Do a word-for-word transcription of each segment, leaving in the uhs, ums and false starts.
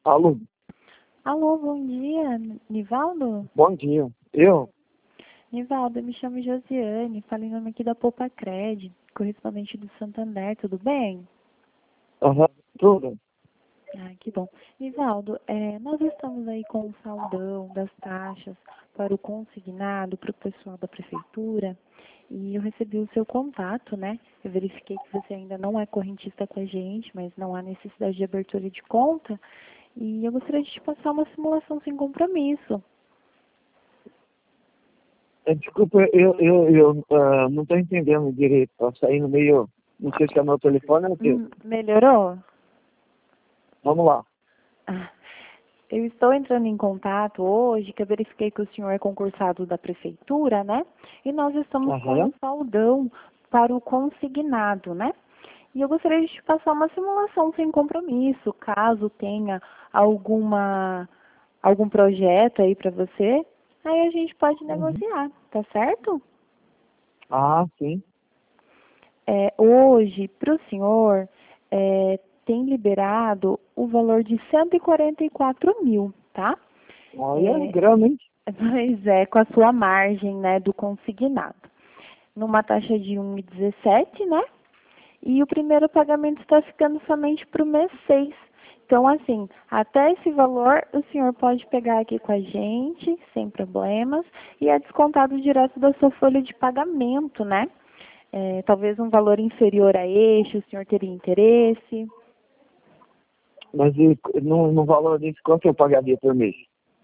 Alô, Alô, bom dia, Nivaldo? bom dia. Eu? Nivaldo, eu me chamo Josiane, falei em nome aqui da Poupa Cred, correspondente do Santander, tudo bem? Aham, tudo. Ah, que bom. Nivaldo, é, nós estamos aí com o saldão das taxas para o consignado, para o pessoal da prefeitura, e eu recebi o seu contato, né? Eu verifiquei que você ainda não é correntista com a gente, mas não há necessidade de abertura de conta, e eu gostaria de te passar uma simulação sem compromisso. É, desculpa, eu, eu, eu ah, não estou entendendo direito. Está saindo meio. Não sei se é meu telefone ou o quê. Hum, melhorou? Vamos lá. Ah, eu estou entrando em contato hoje, que eu verifiquei que o senhor é concursado da prefeitura, né? E nós estamos com um Aham. saldão para o consignado, né? E eu gostaria de te passar uma simulação sem compromisso, caso tenha alguma algum projeto aí para você, aí a gente pode Uhum. negociar, tá certo? Ah, sim. É, hoje, para o senhor, é, tem liberado o valor de cento e quarenta e quatro mil, tá? Olha, É, grana, hein? Pois é, com a sua margem, né, do consignado. Numa taxa de um vírgula dezessete, né? E o primeiro pagamento está ficando somente para o mês seis. Então, assim, até esse valor o senhor pode pegar aqui com a gente, sem problemas, e é descontado direto da sua folha de pagamento, né? É, talvez um valor inferior a este, o senhor teria interesse? Mas e, no, no valor disso, quanto eu pagaria por mês?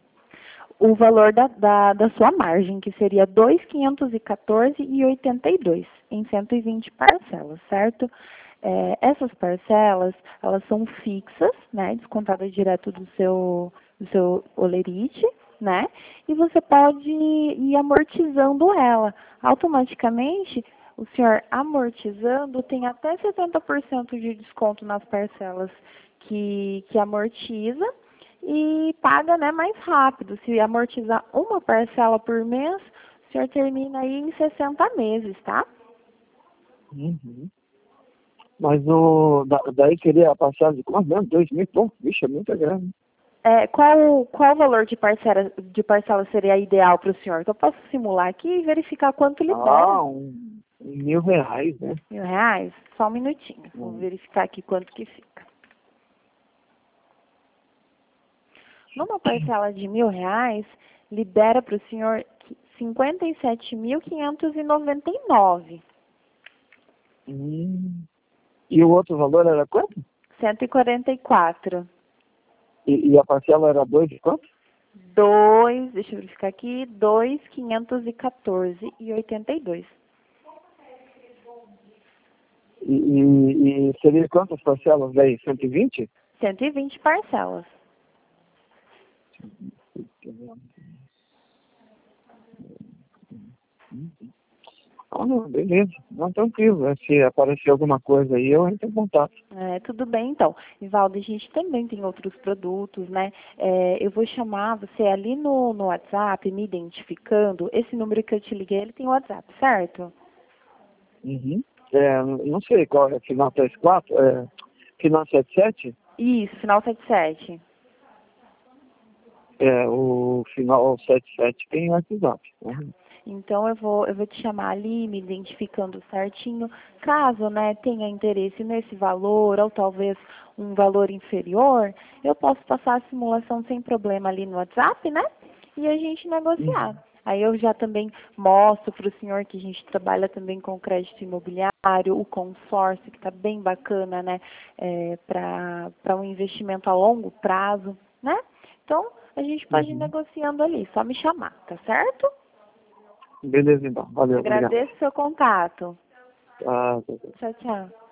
O valor da, da, da sua margem, que seria dois mil quinhentos e quatorze reais e oitenta e dois centavos, em cento e vinte parcelas, certo? É, essas parcelas, elas são fixas, né, descontadas direto do seu, do seu holerite, né, e você pode ir amortizando ela. Automaticamente, o senhor amortizando tem até setenta por cento de desconto nas parcelas que, que amortiza, e paga, né, mais rápido. Se amortizar uma parcela por mês, o senhor termina aí em sessenta meses, tá? Uhum. Mas o, da, daí seria a parcela de quanto mesmo? Dois mil e pouco? Vixe, é muita grana. É, qual, qual valor de parcela, de parcela seria ideal para o senhor? Então, eu posso simular aqui e verificar quanto libera. Ah, um, um mil reais, né? Mil reais? Só um minutinho. Vou Hum. verificar aqui quanto que fica. Numa parcela de mil reais, libera para o senhor cinquenta e sete mil quinhentos e noventa e nove. Hum. E o outro valor era quanto? cento e quarenta e quatro. E, e a parcela era dois de quanto? Dois, deixa eu verificar aqui, dois quinhentos e quatorze e oitenta e dois. E, e, e seria quantas parcelas daí? cento e vinte? cento e vinte parcelas. Ah, não, beleza. Não, tranquilo. Se aparecer alguma coisa aí, eu entro em contato. É, tudo bem, então. Ivaldo, a gente também tem outros produtos, né? É, eu vou chamar você ali no, no WhatsApp, me identificando. Esse número que eu te liguei, ele tem WhatsApp, certo? Uhum. É, não sei qual é, final três quatro, é, final setenta e sete, Isso, final setenta e sete. é, o final setenta e sete tem WhatsApp. Uhum. Então eu vou, eu vou te chamar ali, me identificando certinho. Caso, né, tenha interesse nesse valor ou talvez um valor inferior, eu posso passar a simulação sem problema ali no WhatsApp, né? E a gente negociar. Uhum. Aí eu já também mostro para o senhor que a gente trabalha também com crédito imobiliário, o consórcio, que está bem bacana, né, é, para para um investimento a longo prazo, né? Então, a gente pode ir Uhum. negociando ali, só me chamar, tá certo? Beleza, então. Valeu, obrigado. Agradeço o seu contato. Tá, tá, tá. Tchau, tchau.